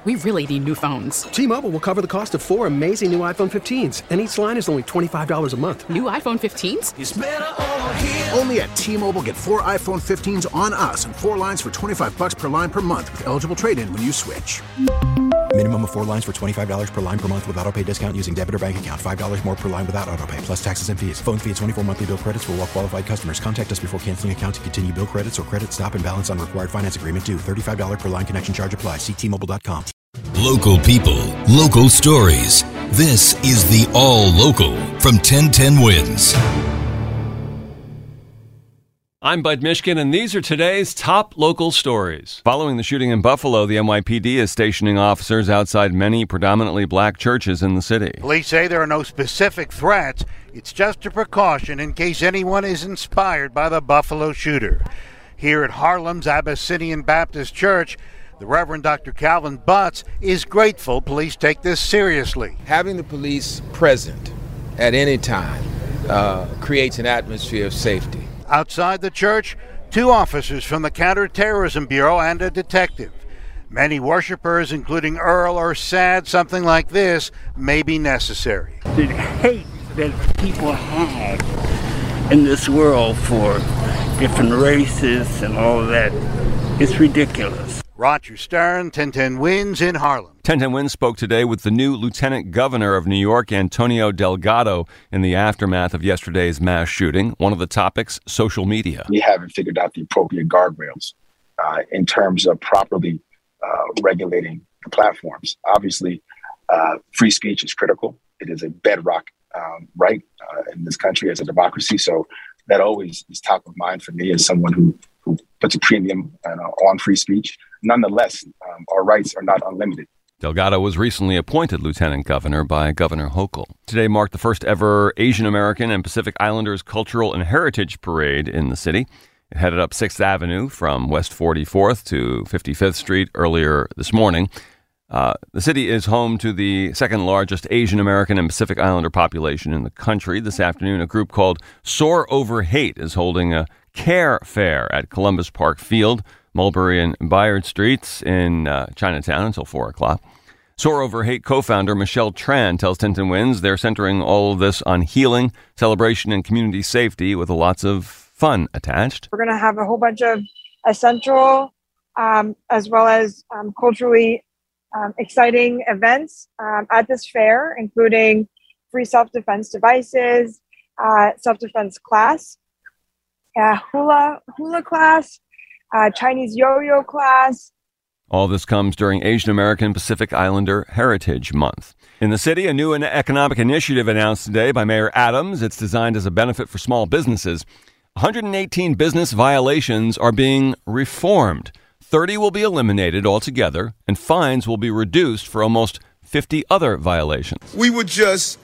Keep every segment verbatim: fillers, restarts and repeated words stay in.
We really need new phones. T-Mobile will cover the cost of four amazing new iPhone fifteens, and each line is only twenty-five dollars a month. New iPhone fifteens? It's better over here. Only at T-Mobile, get four iPhone fifteens on us and four lines for twenty-five dollars per line per month with eligible trade-in when you switch. Minimum of four lines for twenty-five dollars per line per month with autopay discount using debit or bank account. five dollars more per line without autopay, plus taxes and fees. Phone fee at twenty-four monthly bill credits for well-qualified customers. Contact us before canceling account to continue bill credits or credit stop and balance on required finance agreement due. thirty-five dollars per line connection charge applies. See T Mobile dot com. Local people, local stories. This is the All Local from ten ten Wins. I'm Bud Mishkin, and these are today's top local stories. Following the shooting in Buffalo, the N Y P D is stationing officers outside many predominantly black churches in the city. Police say there are no specific threats. It's just a precaution in case anyone is inspired by the Buffalo shooter. Here at Harlem's Abyssinian Baptist Church, the Reverend Doctor Calvin Butts is grateful police take this seriously. Having the police present at any time uh, creates an atmosphere of safety. Outside the church, two officers from the Counterterrorism Bureau and a detective. Many worshipers, including Earl, are sad something like this may be necessary. The hate that people have in this world for different races and all of that is ridiculous. Roger Stern, ten ten Wins in Harlem. ten ten Wins spoke today with the new Lieutenant Governor of New York, Antonio Delgado, in the aftermath of yesterday's mass shooting. One of the topics, social media. We haven't figured out the appropriate guardrails uh, in terms of properly uh, regulating the platforms. Obviously, uh, free speech is critical. It is a bedrock um, right uh, in this country as a democracy. So that always is top of mind for me as someone who, who puts a premium uh, on free speech. Nonetheless, um, our rights are not unlimited. Delgado was recently appointed lieutenant governor by Governor Hochul. Today marked the first ever Asian American and Pacific Islanders Cultural and Heritage Parade in the city. It headed up sixth Avenue from West forty-fourth to fifty-fifth Street earlier this morning. Uh, the city is home to the second largest Asian American and Pacific Islander population in the country. This afternoon, a group called Soar Over Hate is holding a care fair at Columbus Park Field, Mulberry and Bayard Streets in uh, Chinatown until four o'clock. Soar Over Hate co-founder Michelle Tran tells ten ten Wins they're centering all of this on healing, celebration, and community safety with lots of fun attached. We're going to have a whole bunch of essential um, as well as um, culturally um, exciting events um, at this fair, including free self-defense devices, uh, self-defense class, uh, hula hula class, uh, Chinese yo-yo class. All this comes during Asian American Pacific Islander Heritage Month. In the city, a new economic initiative announced today by Mayor Adams. It's designed as a benefit for small businesses. one hundred eighteen business violations are being reformed. thirty will be eliminated altogether, and fines will be reduced for almost fifty other violations. We were just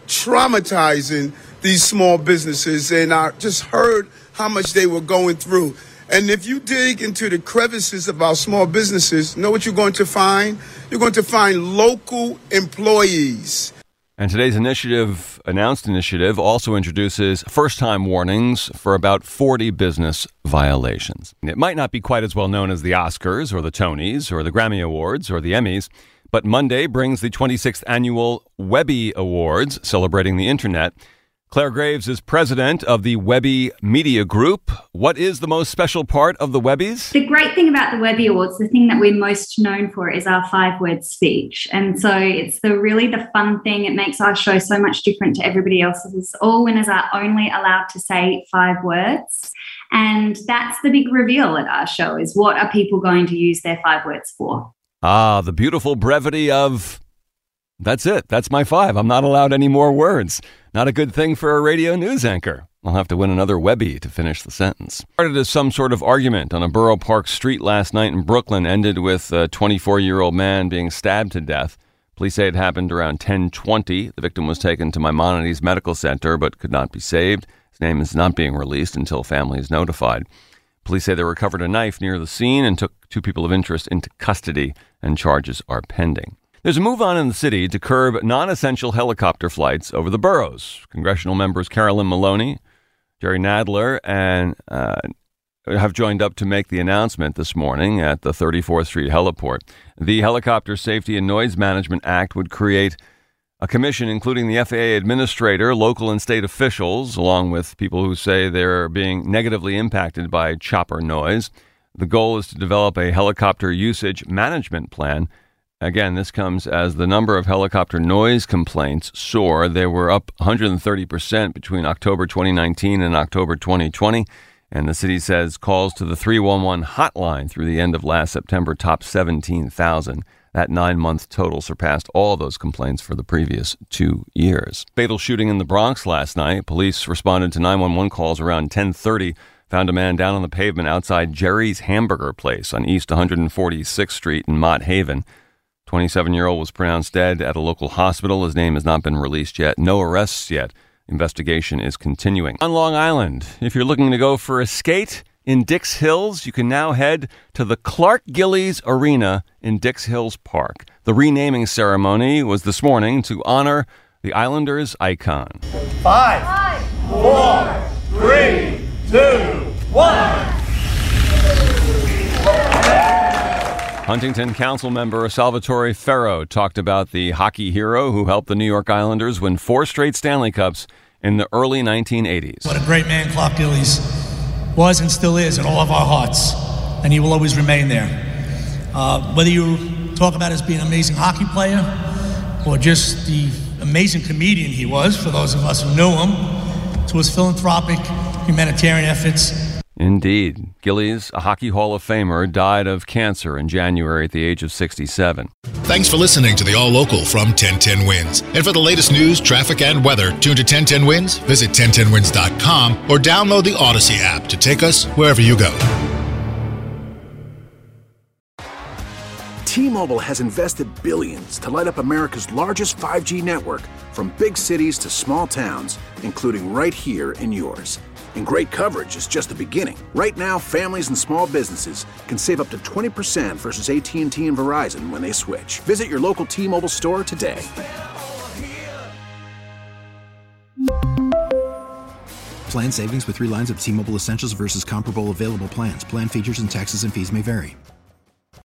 traumatizing these small businesses, and I just heard how much they were going through. And if you dig into the crevices of our small businesses, know what you're going to find? You're going to find local employees. And today's initiative, announced initiative, also introduces first-time warnings for about forty business violations. It might not be quite as well known as the Oscars or the Tonys or the Grammy Awards or the Emmys, but Monday brings the twenty-sixth annual Webby Awards, celebrating the internet. Claire Graves is president of the Webby Media Group. What is the most special part of the Webbies? The great thing about the Webby Awards, the thing that we're most known for is our five-word speech. And so it's the really the fun thing. It makes our show so much different to everybody else's. All winners are only allowed to say five words. And that's the big reveal at our show, is what are people going to use their five words for? Ah, the beautiful brevity of... That's it. That's my five. I'm not allowed any more words. Not a good thing for a radio news anchor. I'll have to win another Webby to finish the sentence. Started as some sort of argument on a Borough Park street last night in Brooklyn, ended with a twenty-four-year-old man being stabbed to death. Police say it happened around ten twenty. The victim was taken to Maimonides Medical Center but could not be saved. His name is not being released until family is notified. Police say they recovered a knife near the scene and took two people of interest into custody, and charges are pending. There's a move on in the city to curb non-essential helicopter flights over the boroughs. Congressional members Carolyn Maloney, Jerry Nadler, and uh, have joined up to make the announcement this morning at the thirty-fourth Street Heliport. The Helicopter Safety and Noise Management Act would create a commission including the F A A administrator, local and state officials, along with people who say they're being negatively impacted by chopper noise. The goal is to develop a helicopter usage management plan. Again, this comes as the number of helicopter noise complaints soar. They were up one hundred thirty percent between October twenty nineteen and October twenty twenty. And the city says calls to the three one one hotline through the end of last September topped seventeen thousand. That nine-month total surpassed all those complaints for the previous two years. Fatal shooting in the Bronx last night. Police responded to nine one one calls around ten thirty. Found a man down on the pavement outside Jerry's Hamburger Place on East one hundred forty-sixth Street in Mott Haven. twenty-seven-year-old was pronounced dead at a local hospital. His name has not been released yet. No arrests yet. Investigation is continuing. On Long Island, if you're looking to go for a skate in Dix Hills, you can now head to the Clark Gillies Arena in Dix Hills Park. The renaming ceremony was this morning to honor the Islanders' icon. Five, Five four, three, two, one. Huntington Council member Salvatore Ferro talked about the hockey hero who helped the New York Islanders win four straight Stanley Cups in the early nineteen eighties. What a great man Clark Gillies was and still is in all of our hearts, and he will always remain there. Uh, whether you talk about his being an amazing hockey player or just the amazing comedian he was, for those of us who knew him, to his philanthropic humanitarian efforts. Indeed. Gillies, a Hockey Hall of Famer, died of cancer in January at the age of sixty-seven. Thanks for listening to the All Local from ten ten Wins. And for the latest news, traffic, and weather, tune to ten ten Wins, visit ten ten wins dot com, or download the Odyssey app to take us wherever you go. T-Mobile has invested billions to light up America's largest five G network, from big cities to small towns, including right here in yours. And great coverage is just the beginning. Right now, families and small businesses can save up to twenty percent versus A T and T and Verizon when they switch. Visit your local T-Mobile store today. Plan savings with three lines of T-Mobile Essentials versus comparable available plans. Plan features and taxes and fees may vary.